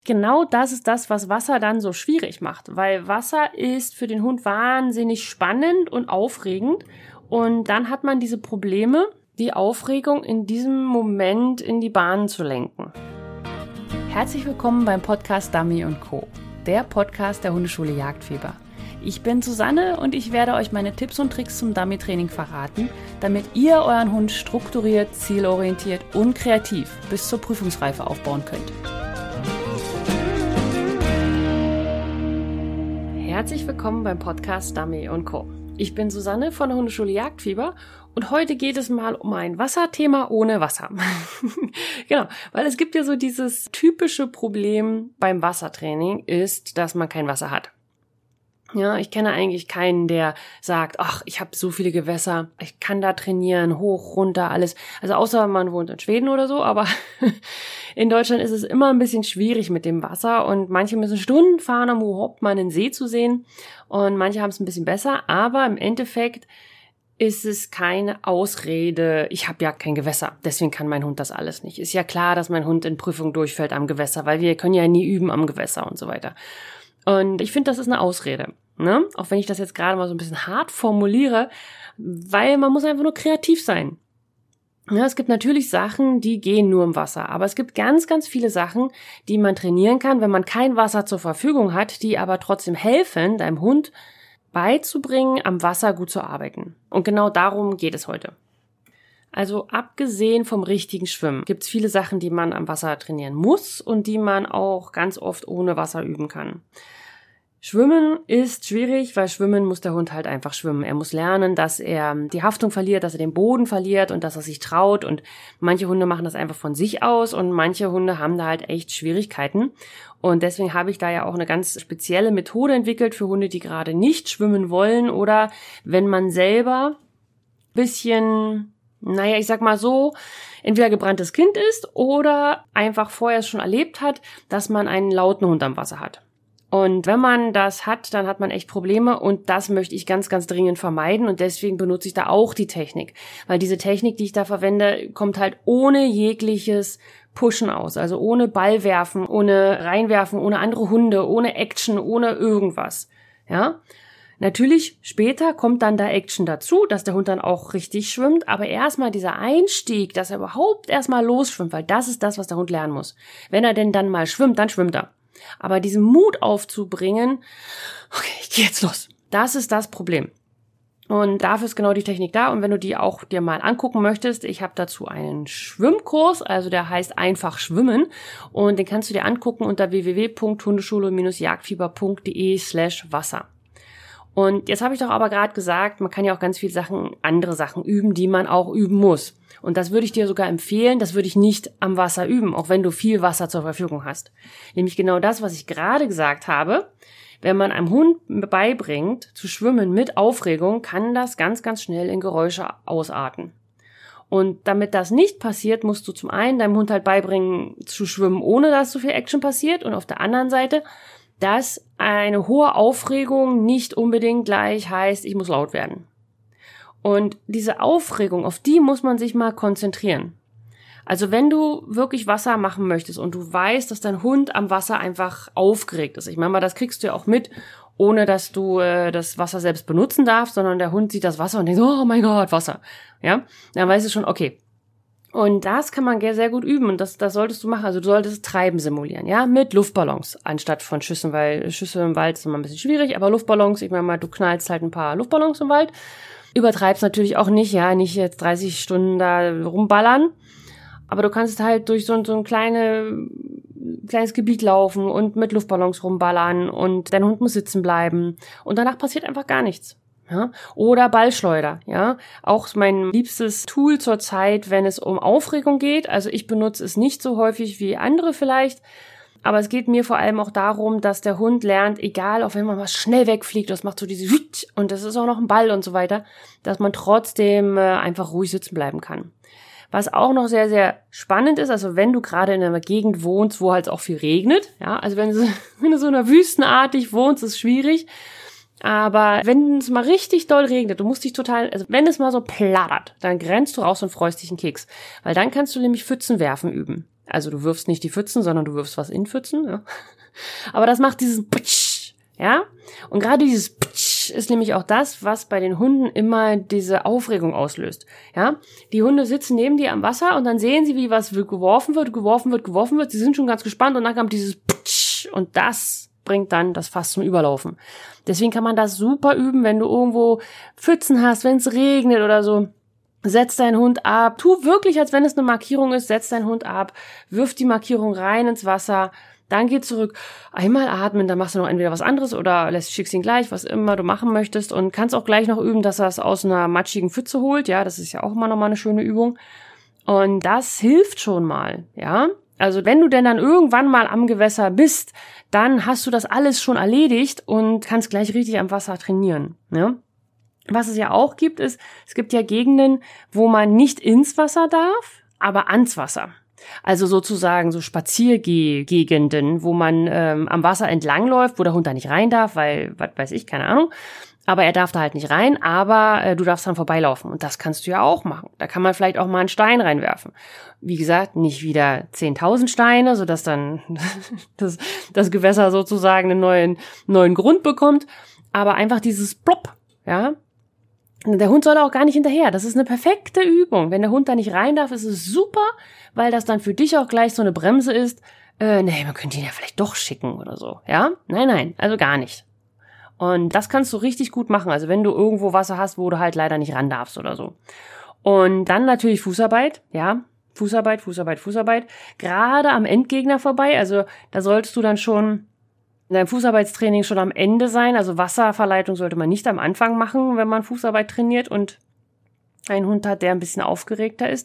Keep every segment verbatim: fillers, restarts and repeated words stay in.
Genau das ist das, was Wasser dann so schwierig macht, weil Wasser ist für den Hund wahnsinnig spannend und aufregend und dann hat man diese Probleme, die Aufregung in diesem Moment in die Bahn zu lenken. Herzlich willkommen beim Podcast Dummy und Co., der Podcast der Hundeschule Jagdfieber. Ich bin Susanne und ich werde euch meine Tipps und Tricks zum Dummy-Training verraten, damit ihr euren Hund strukturiert, zielorientiert und kreativ bis zur Prüfungsreife aufbauen könnt. Herzlich willkommen beim Podcast Dummy und Co. Ich bin Susanne von der Hundeschule Jagdfieber und heute geht es mal um ein Wasserthema ohne Wasser. Genau, weil es gibt ja so dieses typische Problem beim Wassertraining ist, dass man kein Wasser hat. Ja, ich kenne eigentlich keinen, der sagt, ach, ich habe so viele Gewässer, ich kann da trainieren, hoch, runter, alles. Also außer man wohnt in Schweden oder so, aber in Deutschland ist es immer ein bisschen schwierig mit dem Wasser und manche müssen Stunden fahren, um überhaupt mal einen See zu sehen und manche haben es ein bisschen besser, aber im Endeffekt ist es keine Ausrede, ich habe ja kein Gewässer, deswegen kann mein Hund das alles nicht. Ist ja klar, dass mein Hund in Prüfung durchfällt am Gewässer, weil wir können ja nie üben am Gewässer und so weiter. Und ich finde, das ist eine Ausrede, ne? Auch wenn ich das jetzt gerade mal so ein bisschen hart formuliere, weil man muss einfach nur kreativ sein. Ja, es gibt natürlich Sachen, die gehen nur im Wasser, aber es gibt ganz, ganz viele Sachen, die man trainieren kann, wenn man kein Wasser zur Verfügung hat, die aber trotzdem helfen, deinem Hund beizubringen, am Wasser gut zu arbeiten. Und genau darum geht es heute. Also abgesehen vom richtigen Schwimmen gibt es viele Sachen, die man am Wasser trainieren muss und die man auch ganz oft ohne Wasser üben kann. Schwimmen ist schwierig, weil Schwimmen muss der Hund halt einfach schwimmen. Er muss lernen, dass er die Haftung verliert, dass er den Boden verliert und dass er sich traut. Und manche Hunde machen das einfach von sich aus und manche Hunde haben da halt echt Schwierigkeiten. Und deswegen habe ich da ja auch eine ganz spezielle Methode entwickelt für Hunde, die gerade nicht schwimmen wollen oder wenn man selber ein bisschen... Naja, ich sag mal so, entweder gebranntes Kind ist oder einfach vorher schon erlebt hat, dass man einen lauten Hund am Wasser hat. Und wenn man das hat, dann hat man echt Probleme und das möchte ich ganz, ganz dringend vermeiden und deswegen benutze ich da auch die Technik. Weil diese Technik, die ich da verwende, kommt halt ohne jegliches Pushen aus. Also ohne Ball werfen, ohne reinwerfen, ohne andere Hunde, ohne Action, ohne irgendwas. Ja? Natürlich, später kommt dann da Action dazu, dass der Hund dann auch richtig schwimmt, aber erstmal dieser Einstieg, dass er überhaupt erstmal losschwimmt, weil das ist das, was der Hund lernen muss. Wenn er denn dann mal schwimmt, dann schwimmt er. Aber diesen Mut aufzubringen, okay, ich gehe jetzt los, das ist das Problem. Und dafür ist genau die Technik da und wenn du die auch dir mal angucken möchtest, ich habe dazu einen Schwimmkurs, also der heißt einfach schwimmen und den kannst du dir angucken unter w w w punkt hundeschule jagdfieber punkt d e slash Wasser. Und jetzt habe ich doch aber gerade gesagt, man kann ja auch ganz viele Sachen, andere Sachen üben, die man auch üben muss. Und das würde ich dir sogar empfehlen, das würde ich nicht am Wasser üben, auch wenn du viel Wasser zur Verfügung hast. Nämlich genau das, was ich gerade gesagt habe. Wenn man einem Hund beibringt, zu schwimmen mit Aufregung, kann das ganz, ganz schnell in Geräusche ausarten. Und damit das nicht passiert, musst du zum einen deinem Hund halt beibringen, zu schwimmen, ohne dass so viel Action passiert. Und auf der anderen Seite, dass eine hohe Aufregung nicht unbedingt gleich heißt, ich muss laut werden. Und diese Aufregung, auf die muss man sich mal konzentrieren. Also wenn du wirklich Wasser machen möchtest und du weißt, dass dein Hund am Wasser einfach aufgeregt ist, ich meine mal, das kriegst du ja auch mit, ohne dass du äh, das Wasser selbst benutzen darfst, sondern der Hund sieht das Wasser und denkt, oh mein Gott, Wasser. Ja, dann weißt du schon, okay. Und das kann man sehr gut üben und das, das solltest du machen. Also du solltest Treiben simulieren, ja, mit Luftballons anstatt von Schüssen, weil Schüsse im Wald ist immer ein bisschen schwierig, aber Luftballons, ich meine mal, du knallst halt ein paar Luftballons im Wald, übertreibst natürlich auch nicht, ja, nicht jetzt dreißig Stunden da rumballern, aber du kannst halt durch so, so ein kleine, kleines Gebiet laufen und mit Luftballons rumballern und dein Hund muss sitzen bleiben und danach passiert einfach gar nichts. Ja, oder Ballschleuder, ja, auch mein liebstes Tool zurzeit, wenn es um Aufregung geht. Also ich benutze es nicht so häufig wie andere vielleicht, aber es geht mir vor allem auch darum, dass der Hund lernt, egal, auch wenn man mal schnell wegfliegt, das macht so diese und das ist auch noch ein Ball und so weiter, dass man trotzdem äh, einfach ruhig sitzen bleiben kann. Was auch noch sehr, sehr spannend ist, also wenn du gerade in einer Gegend wohnst, wo halt auch viel regnet, ja, also wenn du, wenn du so in einer wüstenartig wohnst, ist es schwierig. Aber wenn es mal richtig doll regnet, du musst dich total, also wenn es mal so plattert, dann grenzt du raus und freust dich einen Keks. Weil dann kannst du nämlich Pfützen werfen üben. Also du wirfst nicht die Pfützen, sondern du wirfst was in Pfützen. Ja. Aber das macht dieses Putsch, ja. Und gerade dieses Putsch ist nämlich auch das, was bei den Hunden immer diese Aufregung auslöst. Ja. Die Hunde sitzen neben dir am Wasser und dann sehen sie, wie was geworfen wird, geworfen wird, geworfen wird. Sie sind schon ganz gespannt und dann kommt dieses Putsch und das bringt dann das Fass zum Überlaufen. Deswegen kann man das super üben, wenn du irgendwo Pfützen hast, wenn es regnet oder so. Setz deinen Hund ab. Tu wirklich, als wenn es eine Markierung ist, setz deinen Hund ab, wirf die Markierung rein ins Wasser, dann geh zurück, einmal atmen, dann machst du noch entweder was anderes oder lässt schickst ihn gleich, was immer du machen möchtest und kannst auch gleich noch üben, dass er es aus einer matschigen Pfütze holt. Ja, das ist ja auch immer noch mal eine schöne Übung. Und das hilft schon mal, ja. Also wenn du denn dann irgendwann mal am Gewässer bist, dann hast du das alles schon erledigt und kannst gleich richtig am Wasser trainieren, ne? Was es ja auch gibt, ist, es gibt ja Gegenden, wo man nicht ins Wasser darf, aber ans Wasser. Also sozusagen so Spaziergehgegenden, wo man ähm, am Wasser entlangläuft, wo der Hund da nicht rein darf, weil, was weiß ich, keine Ahnung. Aber er darf da halt nicht rein, aber äh, du darfst dann vorbeilaufen. Und das kannst du ja auch machen. Da kann man vielleicht auch mal einen Stein reinwerfen. Wie gesagt, nicht wieder zehntausend Steine, sodass dann das, das Gewässer sozusagen einen neuen, neuen Grund bekommt. Aber einfach dieses Plopp, ja. Der Hund soll auch gar nicht hinterher. Das ist eine perfekte Übung. Wenn der Hund da nicht rein darf, ist es super, weil das dann für dich auch gleich so eine Bremse ist. Äh, nee, man könnte ihn ja vielleicht doch schicken oder so. Ja? Nein, nein, also gar nicht. Und das kannst du richtig gut machen. Also wenn du irgendwo Wasser hast, wo du halt leider nicht ran darfst oder so. Und dann natürlich Fußarbeit. Ja, Fußarbeit, Fußarbeit, Fußarbeit. Gerade am Endgegner vorbei. Also da solltest du dann schon in deinem Fußarbeitstraining schon am Ende sein. Also Wasserverleitung sollte man nicht am Anfang machen, wenn man Fußarbeit trainiert und einen Hund hat, der ein bisschen aufgeregter ist.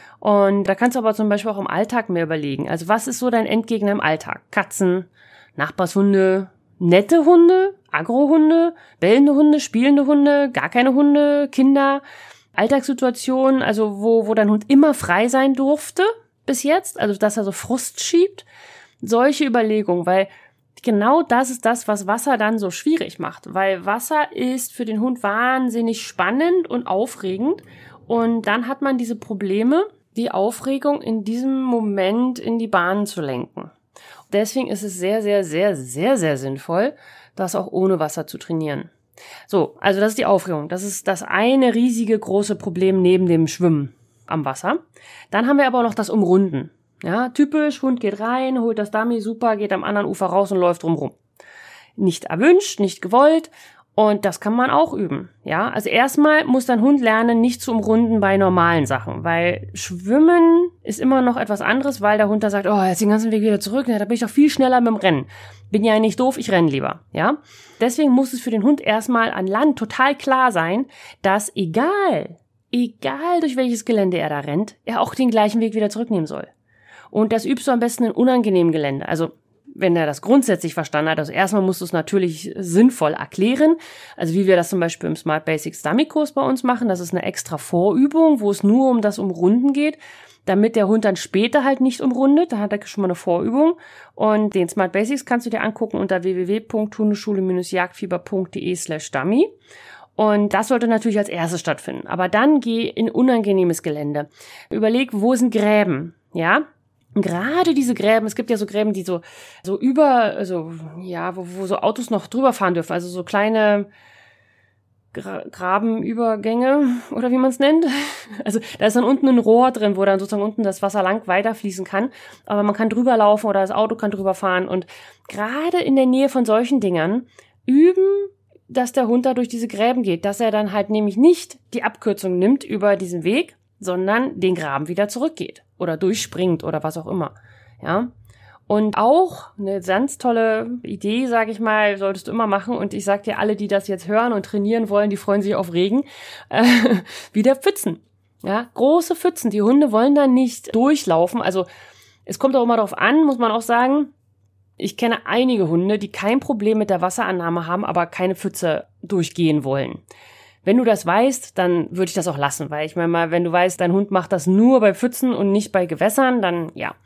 Und da kannst du aber zum Beispiel auch im Alltag mehr überlegen. Also was ist so dein Endgegner im Alltag? Katzen, Nachbarshunde, nette Hunde, Agrohunde, bellende Hunde, spielende Hunde, gar keine Hunde, Kinder, Alltagssituationen, also wo, wo dein Hund immer frei sein durfte bis jetzt, also dass er so Frust schiebt. Solche Überlegungen, weil genau das ist das, was Wasser dann so schwierig macht, weil Wasser ist für den Hund wahnsinnig spannend und aufregend und dann hat man diese Probleme, die Aufregung in diesem Moment in die Bahn zu lenken. Deswegen ist es sehr, sehr, sehr, sehr, sehr sinnvoll, das auch ohne Wasser zu trainieren. So, also das ist die Aufregung. Das ist das eine riesige große Problem neben dem Schwimmen am Wasser. Dann haben wir aber auch noch das Umrunden. Ja, typisch, Hund geht rein, holt das Dummy, super, geht am anderen Ufer raus und läuft drumrum. Nicht erwünscht, nicht gewollt und das kann man auch üben. Ja, also erstmal muss dein Hund lernen, nicht zu umrunden bei normalen Sachen, weil Schwimmen ist immer noch etwas anderes, weil der Hund da sagt, oh, jetzt den ganzen Weg wieder zurück, ja, da bin ich doch viel schneller mit dem Rennen. Bin ja nicht doof, ich renne lieber, ja. Deswegen muss es für den Hund erstmal an Land total klar sein, dass egal, egal durch welches Gelände er da rennt, er auch den gleichen Weg wieder zurücknehmen soll. Und das übst du am besten in unangenehmem Gelände. Also wenn er das grundsätzlich verstanden hat, also erstmal musst du es natürlich sinnvoll erklären. Also wie wir das zum Beispiel im Smart Basics Dummy Kurs bei uns machen. Das ist eine extra Vorübung, wo es nur um das Umrunden geht, damit der Hund dann später halt nicht umrundet. Da hat er schon mal eine Vorübung. Und den Smart Basics kannst du dir angucken unter w w w punkt hundeschule jagdfieber punkt de slash dummy. Und das sollte natürlich als erstes stattfinden. Aber dann geh in unangenehmes Gelände. Überleg, wo sind Gräben? Ja? Gerade diese Gräben, es gibt ja so Gräben, die so so über, also ja, wo, wo so Autos noch drüber fahren dürfen, also so kleine Gra- Grabenübergänge oder wie man es nennt. Also da ist dann unten ein Rohr drin, wo dann sozusagen unten das Wasser lang weiterfließen kann, aber man kann drüber laufen oder das Auto kann drüber fahren und gerade in der Nähe von solchen Dingern üben, dass der Hund da durch diese Gräben geht, dass er dann halt nämlich nicht die Abkürzung nimmt über diesen Weg, sondern den Graben wieder zurückgeht oder durchspringt oder was auch immer, ja. Und auch eine ganz tolle Idee, sage ich mal, solltest du immer machen und ich sag dir, alle, die das jetzt hören und trainieren wollen, die freuen sich auf Regen, äh, wieder Pfützen, ja, große Pfützen. Die Hunde wollen da nicht durchlaufen, also es kommt auch immer darauf an, muss man auch sagen, ich kenne einige Hunde, die kein Problem mit der Wasserannahme haben, aber keine Pfütze durchgehen wollen. Wenn du das weißt, dann würde ich das auch lassen, weil ich meine mal, wenn du weißt, dein Hund macht das nur bei Pfützen und nicht bei Gewässern, dann ja.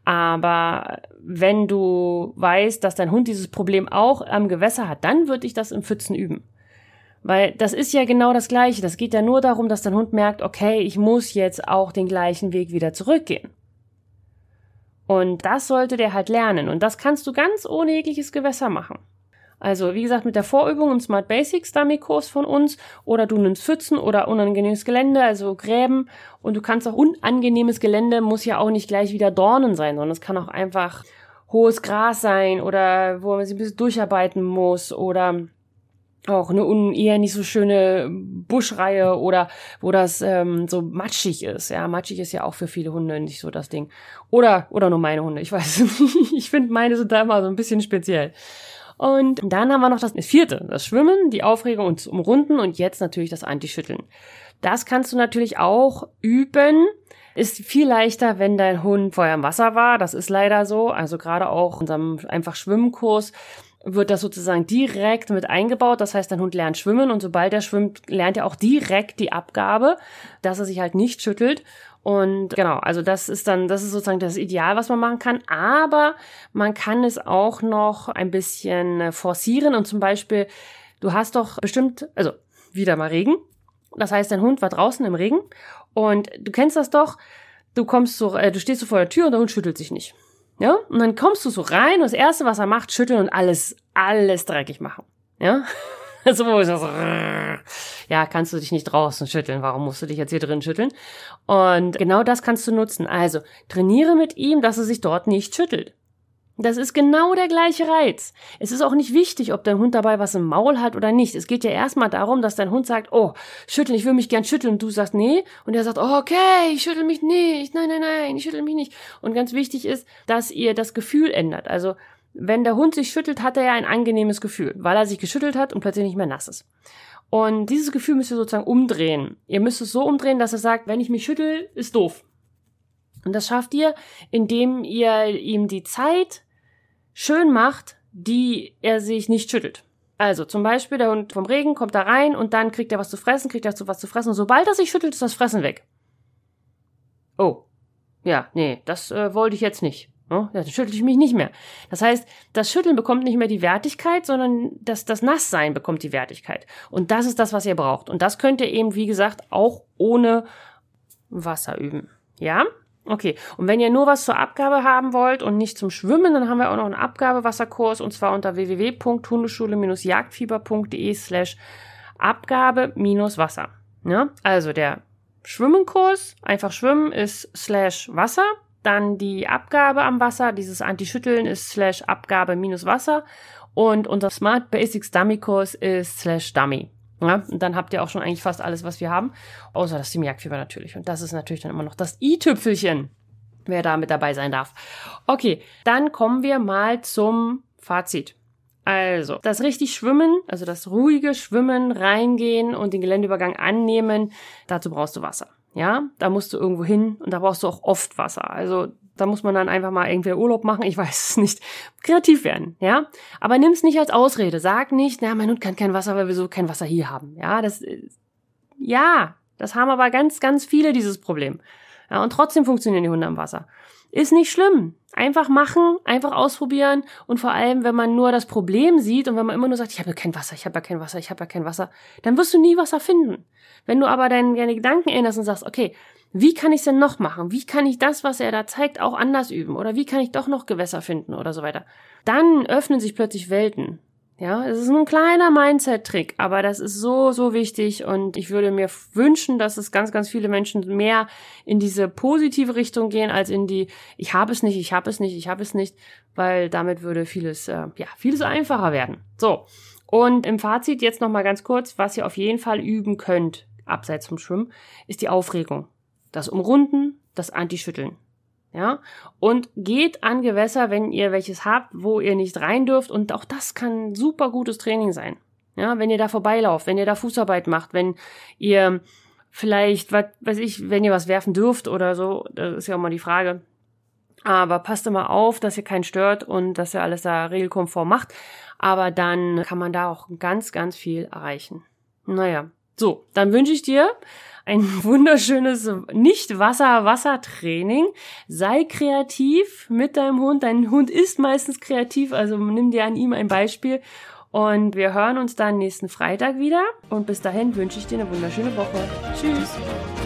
Aber wenn du weißt, dass dein Hund dieses Problem auch am Gewässer hat, dann würde ich das im Pfützen üben. Weil das ist ja genau das Gleiche. Das geht ja nur darum, dass dein Hund merkt, okay, ich muss jetzt auch den gleichen Weg wieder zurückgehen. Und das sollte der halt lernen. Und das kannst du ganz ohne jegliches Gewässer machen. Also, wie gesagt, mit der Vorübung im Smart Basics Dummy-Kurs von uns oder du nimmst Pfützen oder unangenehmes Gelände, also Gräben, und du kannst auch unangenehmes Gelände, muss ja auch nicht gleich wieder Dornen sein, sondern es kann auch einfach hohes Gras sein oder wo man sich ein bisschen durcharbeiten muss oder auch eine un- eher nicht so schöne Buschreihe oder wo das ähm, so matschig ist. Ja, matschig ist ja auch für viele Hunde nicht so das Ding. Oder oder nur meine Hunde, ich weiß es nicht. Ich finde, meine sind da immer so ein bisschen speziell. Und dann haben wir noch das vierte, das Schwimmen, die Aufregung und das Umrunden und jetzt natürlich das Anti-Schütteln. Das kannst du natürlich auch üben. Ist viel leichter, wenn dein Hund vorher im Wasser war. Das ist leider so. Also gerade auch in unserem einfach Schwimmkurs wird das sozusagen direkt mit eingebaut. Das heißt, dein Hund lernt schwimmen und sobald er schwimmt, lernt er auch direkt die Abgabe, dass er sich halt nicht schüttelt. Und genau, also das ist dann, das ist sozusagen das Ideal, was man machen kann. Aber man kann es auch noch ein bisschen forcieren und zum Beispiel, du hast doch bestimmt, also wieder mal Regen. Das heißt, dein Hund war draußen im Regen und du kennst das doch, du kommst so, äh, du stehst so vor der Tür und der Hund schüttelt sich nicht. Ja? Und dann kommst du so rein und das Erste, was er macht, schütteln und alles, alles dreckig machen. Ja? So, wo ist das? Ja, kannst du dich nicht draußen schütteln. Warum musst du dich jetzt hier drin schütteln? Und genau das kannst du nutzen. Also, trainiere mit ihm, dass er sich dort nicht schüttelt. Das ist genau der gleiche Reiz. Es ist auch nicht wichtig, ob dein Hund dabei was im Maul hat oder nicht. Es geht ja erstmal darum, dass dein Hund sagt, oh, schütteln, ich will mich gern schütteln. Und du sagst, nee. Und er sagt, oh, okay, ich schüttel mich nicht. Nein, nein, nein, ich schüttel mich nicht. Und ganz wichtig ist, dass ihr das Gefühl ändert. Also, wenn der Hund sich schüttelt, hat er ja ein angenehmes Gefühl, weil er sich geschüttelt hat und plötzlich nicht mehr nass ist. Und dieses Gefühl müsst ihr sozusagen umdrehen. Ihr müsst es so umdrehen, dass er sagt, wenn ich mich schüttel, ist doof. Und das schafft ihr, indem ihr ihm die Zeit schön macht, die er sich nicht schüttelt. Also zum Beispiel, der Hund vom Regen kommt da rein und dann kriegt er was zu fressen, kriegt er was zu fressen und sobald er sich schüttelt, ist das Fressen weg. Oh, ja, nee, das äh, wollte ich jetzt nicht. Ja, dann schüttel ich mich nicht mehr. Das heißt, das Schütteln bekommt nicht mehr die Wertigkeit, sondern das, das Nasssein bekommt die Wertigkeit. Und das ist das, was ihr braucht. Und das könnt ihr eben, wie gesagt, auch ohne Wasser üben. Ja? Okay. Und wenn ihr nur was zur Abgabe haben wollt und nicht zum Schwimmen, dann haben wir auch noch einen Abgabewasserkurs und zwar unter w w w punkt hundeschule Bindestrich jagdfieber punkt de slash Abgabe minus Wasser. Ja? Also der Schwimmenkurs, einfach schwimmen, ist slash Wasser. Dann die Abgabe am Wasser, dieses Anti-Schütteln ist slash Abgabe minus Wasser und unser Smart Basics Dummy Kurs ist slash Dummy. Ja, und dann habt ihr auch schon eigentlich fast alles, was wir haben, außer das Team Jagdfieber natürlich. Und das ist natürlich dann immer noch das i-Tüpfelchen, wer da mit dabei sein darf. Okay, dann kommen wir mal zum Fazit. Also, das richtig Schwimmen, also das ruhige Schwimmen, reingehen und den Geländeübergang annehmen, dazu brauchst du Wasser. Ja, da musst du irgendwo hin und da brauchst du auch oft Wasser. Also da muss man dann einfach mal irgendwie Urlaub machen, ich weiß es nicht. Kreativ werden, ja. Aber nimm's nicht als Ausrede. Sag nicht, na, mein Hund kann kein Wasser, weil wir so kein Wasser hier haben. Ja, das, ja, das haben aber ganz, ganz viele dieses Problem. Ja, und trotzdem funktionieren die Hunde am Wasser. Ist nicht schlimm. Einfach machen, einfach ausprobieren und vor allem, wenn man nur das Problem sieht und wenn man immer nur sagt, ich habe ja kein Wasser, ich habe ja kein Wasser, ich habe ja kein Wasser, dann wirst du nie Wasser finden. Wenn du aber deine, deine Gedanken änderst und sagst, okay, wie kann ich es denn noch machen? Wie kann ich das, was er da zeigt, auch anders üben? Oder wie kann ich doch noch Gewässer finden oder so weiter? Dann öffnen sich plötzlich Welten. Ja, es ist nur ein kleiner Mindset-Trick, aber das ist so, so wichtig und ich würde mir wünschen, dass es ganz, ganz viele Menschen mehr in diese positive Richtung gehen, als in die, ich habe es nicht, ich habe es nicht, ich habe es nicht, weil damit würde vieles, äh, ja, vieles einfacher werden. So, und im Fazit jetzt nochmal ganz kurz, was ihr auf jeden Fall üben könnt, abseits vom Schwimmen, ist die Aufregung. Das Umrunden, das Anti-Schütteln. Ja, und geht an Gewässer, wenn ihr welches habt, wo ihr nicht rein dürft und auch das kann super gutes Training sein. Ja, wenn ihr da vorbeilauft, wenn ihr da Fußarbeit macht, wenn ihr vielleicht, was weiß ich, wenn ihr was werfen dürft oder so, das ist ja auch mal die Frage. Aber passt immer auf, dass ihr keinen stört und dass ihr alles da regelkonform macht. Aber dann kann man da auch ganz, ganz viel erreichen. Naja, so, dann wünsche ich dir ein wunderschönes Nicht-Wasser-Wasser-Training. Sei kreativ mit deinem Hund. Dein Hund ist meistens kreativ, also nimm dir an ihm ein Beispiel. Und wir hören uns dann nächsten Freitag wieder. Und bis dahin wünsche ich dir eine wunderschöne Woche. Tschüss!